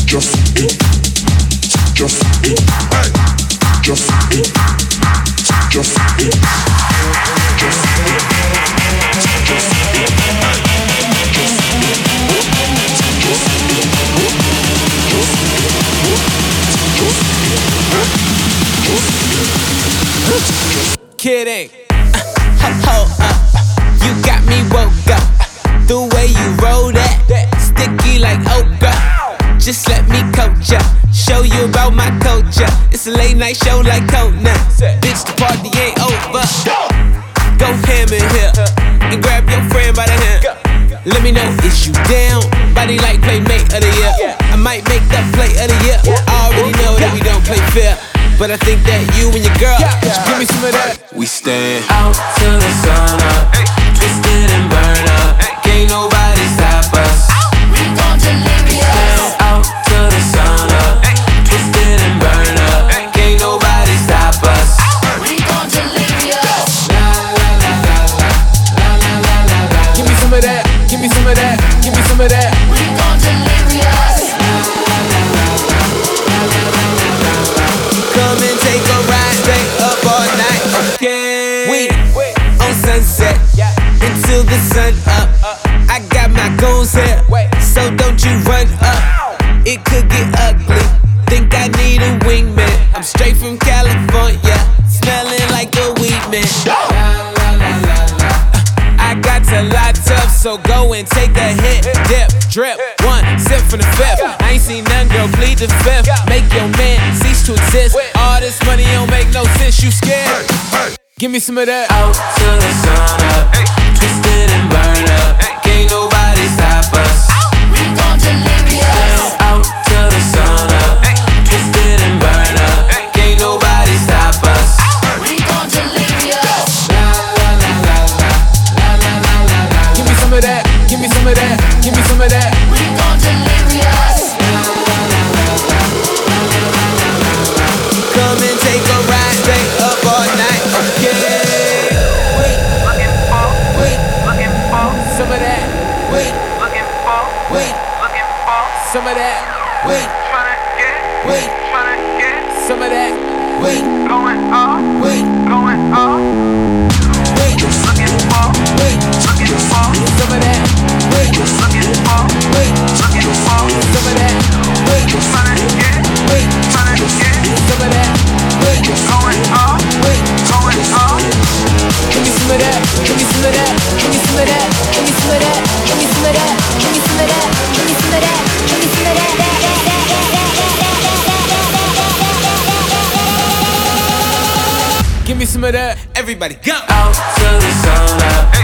Just eat. Just eat. Hey. Just eat. Just eat. Just eat. Just eat. Hey. Just eat. Just eat. Just eat. Just eat. Kidding. Hold up. You got me woke up. The way you roll that, sticky like okra. Just let me coach ya, show you about my culture. It's a late night show like Conan. Bitch, the party ain't over. Go ham in here and grab your friend by the hand. Let me know if you down. Body like playmate of the year. I might make that play of the year. I already know that we don't play fair, but I think that you and your girl just give me some of that. We stand out till the sun up, twisted and burn up. Can't nobody stop us. We gon' delirious. Stand out till the sun up, twisted and burn up. Can't nobody stop us. We gon' delirious. La la la la la la la la la. give me some of that. Give me some of that. Give me some of that. We gon' delirious. Come and take a ride, stay up all night. Okay. We on sunset until the sun up. I got my goons here, so don't you run up. It could get ugly. Think I need a wingman. I'm straight from California, smelling like a weed man. I got to lots up, so go and take a hit, dip, drip, one sip from the fifth. I ain't seen none, girl, plead the fifth. Make your man cease to exist. All this money don't make no sense. You scared? Give me some of that. Out till the sun up, twisted and burn up. Can't nobody stop us. We gon' delirious. Out till the sun up, twisted and burn up. Can't nobody stop us. We gon' delirious. La la la la la la la la la la. Give me some of that. Give me some of that. Give me some of that. We gon' delirious. Come and take a ride, stay up all night. Okay. Some of that. Wait. Some of that. Wait. Some of that. Wait. Wait. Wait. Wait. Some of that. Wait. Wait. Some of that. Wait. Wait. Some of that. Wait. Give me some of that. Give me some of that. Give me some of that. Give me some of that. Give me some of that. Give me some of that. Give me some of that. Give me some of that. Give me some of that. Everybody go. Out till the sun up,